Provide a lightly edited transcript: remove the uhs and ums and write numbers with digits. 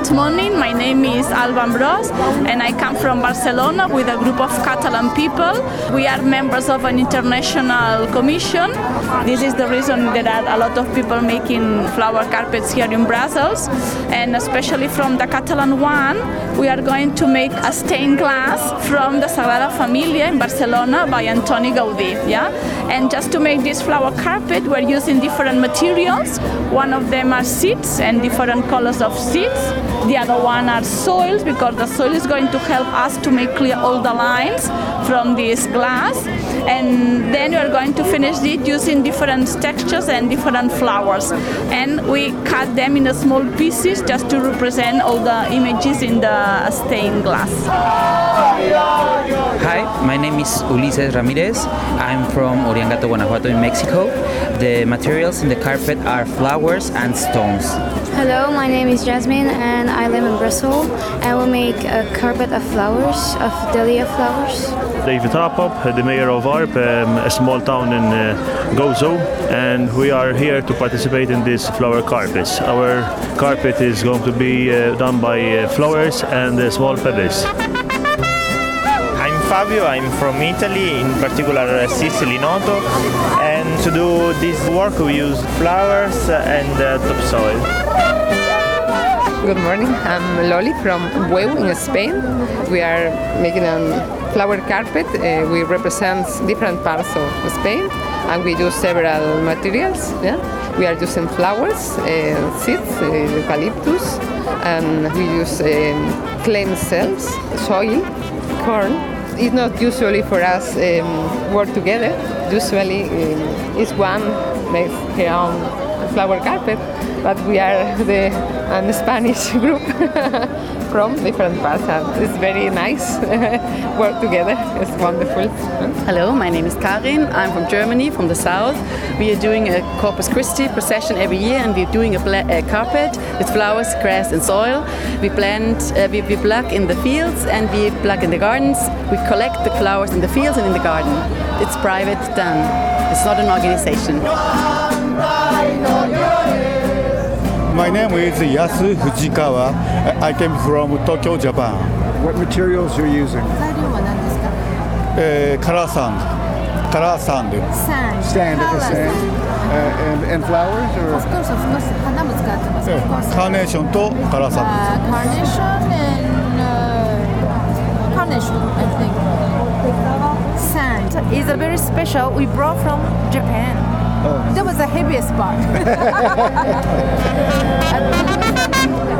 Good morning, my name is Alba Ambrós and I come from Barcelona with a group of Catalan people. We are members of an international commission. This is the reason there are a lot of people making flower carpets here in Brussels, and especially from the Catalan one, we are going to make a stained glass from the Sagrada Familia in Barcelona by Antoni Gaudí. Yeah? And just to make this flower carpet, we're using different materials. One of them are seeds and different colors of seeds. The other one are soils, because the soil is going to help us to make clear all the lines from this glass. And then we are going to finish it using different textures and different flowers. And we cut them in small pieces just to represent all the images in the stained glass. Hi, my name is Ulises Ramirez. I'm from Oriangato, Guanajuato in Mexico. The materials in the carpet are flowers and stones. Hello, my name is Jasmine and I live in Brussels. I will make a carpet of flowers, of dahlia flowers. David Apop, the mayor of Arp, a small town in Gozo, and we are here to participate in these flower carpets. Our carpet is going to be done by flowers and small pebbles. I'm Fabio, I'm from Italy, in particular Sicily, Noto, and to do this work we use flowers and topsoil. Good morning, I'm Loli from Bueu in Spain. We are making a flower carpet. We represent different parts of Spain and we use several materials. Yeah? We are using flowers, seeds, eucalyptus, and we use clam cells, soil, corn. It's not usually for us work together. Usually each one makes her own flower carpet, but we are a Spanish group from different parts, and it's very nice work together. It's wonderful. Hello, my name is Karin. I'm from Germany, from the south. We are doing a Corpus Christi procession every year, and we're doing a carpet with flowers, grass, and soil. We plant, we pluck in the fields, and we pluck in the gardens. We collect the flowers in the fields and in the garden. It's private done. It's not an organization. My name is Yasu Fujikawa. I came from Tokyo, Japan. What materials are you using? Color sand. Color sand. Sand. And flowers? Or? Of course. Carnation to color sand. Carnation and carnation, I think. Sand is a very special. We brought from Japan. That was the heaviest part.